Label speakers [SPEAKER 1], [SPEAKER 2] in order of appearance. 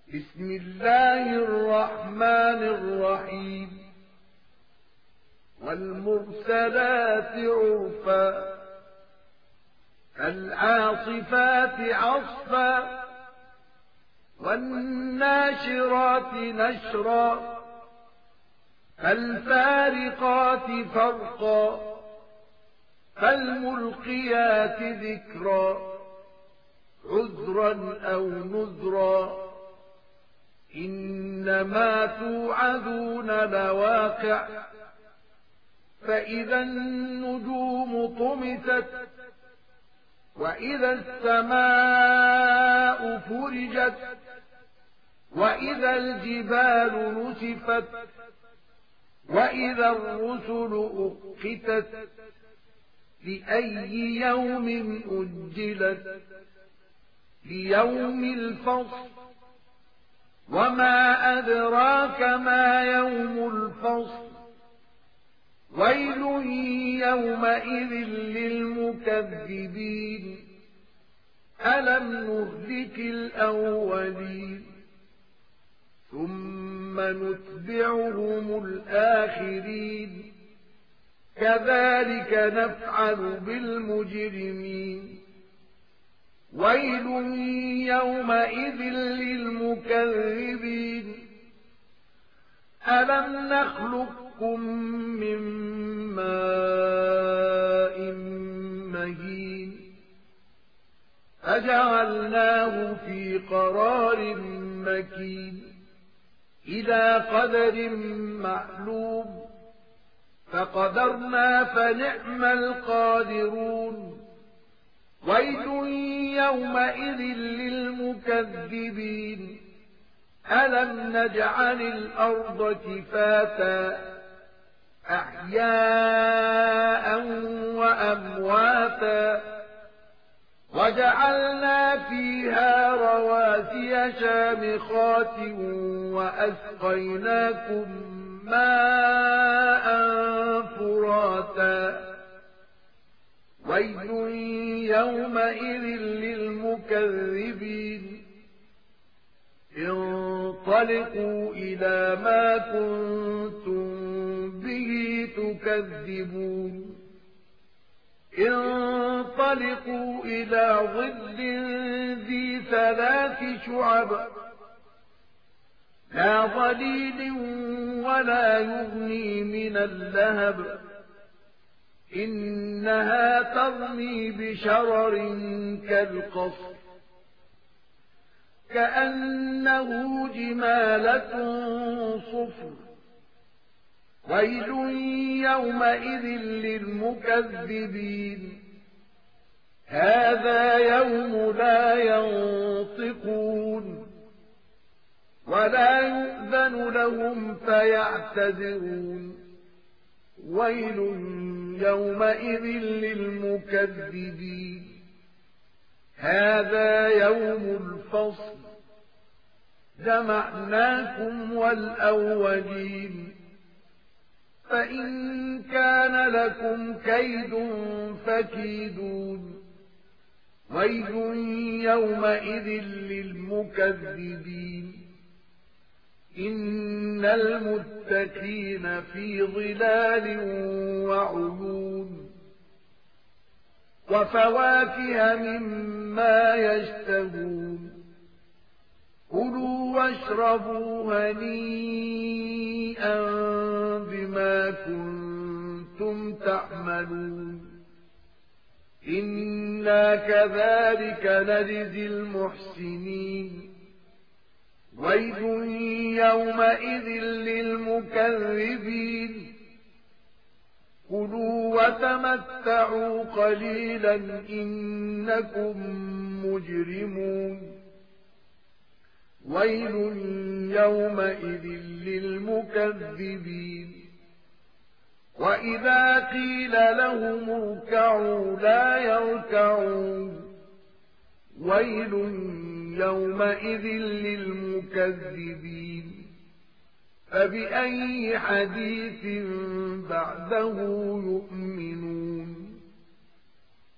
[SPEAKER 1] بسم الله الرحمن الرحيم والمرسلات عرفا فالعاصفات عصفا والناشرات نشرا فالفارقات فرقا فالملقيات ذكرا عذرا أو نذرا إنما توعدون لواقع فإذا النجوم طمست وإذا السماء فرجت وإذا الجبال نسفت وإذا الرسل أقتت لأي يوم أجلت ليوم الفصل وما أدراك ما يوم الفصل ويل يومئذ للمكذبين ألم نهلك الأولين ثم نتبعهم الآخرين كذلك نفعل بالمجرمين ويل يومئذ للمكذبين ألم نخلقكم من ماء مهين فجعلناه في قرار مكين إلى قدر معلوم فقدرنا فنعم القادرون ويل يومئذ للمكذبين ألم نجعل الأرض كفاتا أحياء وأمواتا وجعلنا فيها رواسي شامخات وأسقيناكم ماء فراتا ويل يومئذ للمكذبين انطلقوا إلى ما كنتم به تكذبون انطلقوا إلى ظل ذي 3 شعب لا ظليل ولا يغني من اللهب إنها ترمي بشرر كالقصر كأنه جمالة صفر ويل يومئذ للمكذبين هذا يوم لا ينطقون ولا يؤذن لهم فيعتذرون ويل يومئذ للمكذبين هذا يوم الفصل جمعناكم والأولين فإن كان لكم كيد فكيدون ويل يومئذ للمكذبين إن المتقين في ظلال وعيون وفواكه مما يشتهون كلوا واشربوا هنيئا بما كنتم تعملون إنا كذلك نجزي المحسنين ويل يومئذ للمكذبين كلوا وتمتعوا قليلا إنكم مجرمون ويل يومئذ للمكذبين وإذا قيل لهم اركعوا لا يركعون ويل يومئذ للمكذبين فبأي حديث بعده يؤمنون